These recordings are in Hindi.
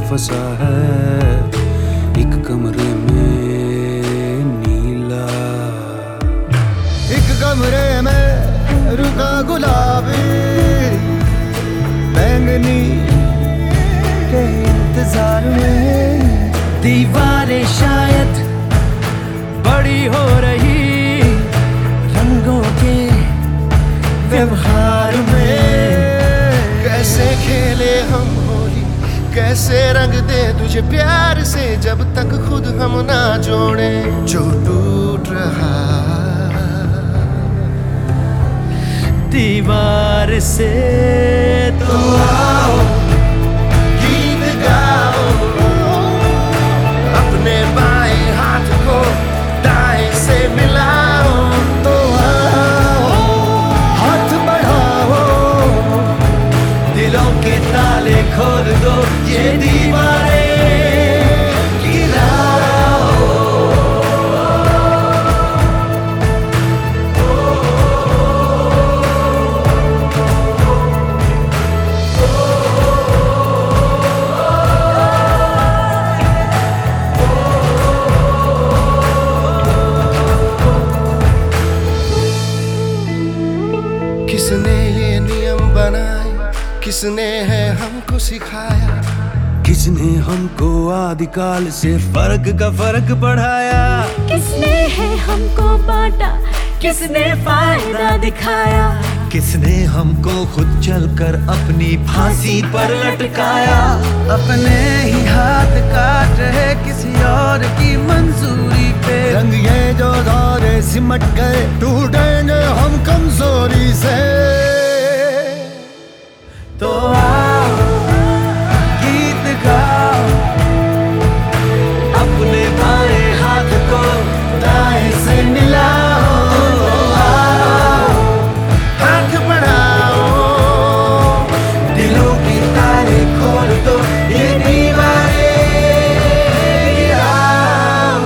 फंसा है एक कमरे में नीला। एक कमरे में रुका गुलाबी बैंगनी के इंतजार में। दीवारें शायद बड़ी हो रही रंगों के व्यवहार में। कैसे खेले हम होली, कैसे रंग दे तुझे प्यार से, जब तक खुद हम ना जोड़े जो टूट रहा। दीवार से तो आओ गीत गाओ, अपने बाएं हाथ को दाएं से मिलाओ। तो आओ हाथ बढ़ाओ, दिलों के ताले खोल दो, ये दीवारें गिराओ। किसने ये नियम बनाए, किसने है हमको सिखाया, किसने हमको आदिकाल से फर्क का फर्क पढ़ाया। किसने है हमको बांटा, किसने फायदा दिखाया, किसने हमको खुद चलकर अपनी फांसी पर लटकाया। अपने ही हाथ काट रहे किसी और की मंजूरी पे। रंग ये जो दौरे सिमट गए, टूटेंगे हम कमजोरी से। तो आओ गीत गाओ, अपने बाएं हाथ को दाएं से मिलाओ। हाथ बढ़ाओ, दिलों की ताले खोल दो, ये दीवारें गिराओ।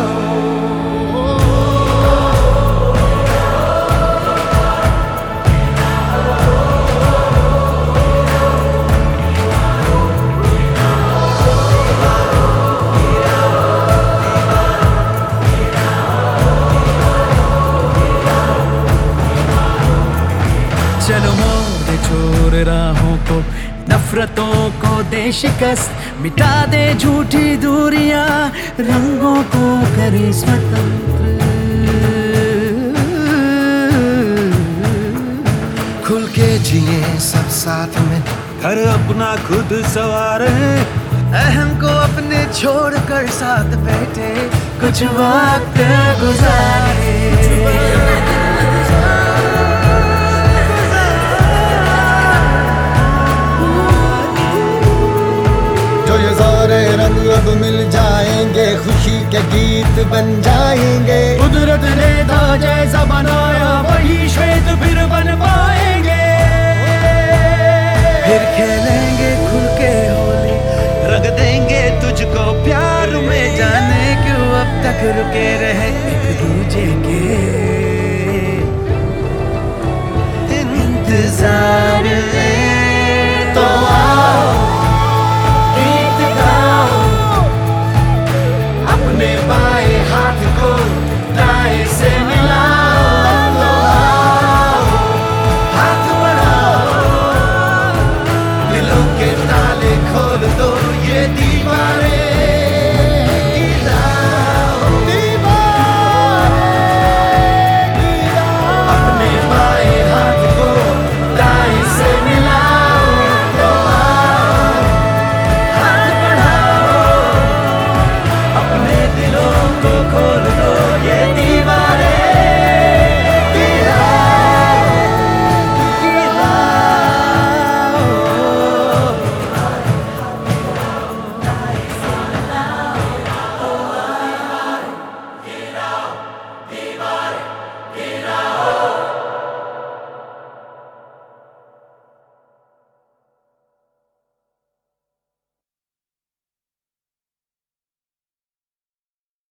चलो मोड़ छोड़ राहों को, नफरतों को दे शिकस्त, मिटा दे झूठी दूरियां, रंगों को करे स्वतंत्र। खुल के जिए सब साथ में, घर अपना खुद संवारे, अहम को अपने छोड़ कर साथ बैठे, कुछ वक्त गुजारे। जो ये सारे रंग अब मिल जाएंगे, खुशी के गीत बन जाएंगे। कुदरत ने था जैसा बनाया, वही श्वेत फिर बन पाएंगे। फिर खेलेंगे खुल के होली, रंग देंगे तुझको प्यार में, जाने क्यों अब तक रुके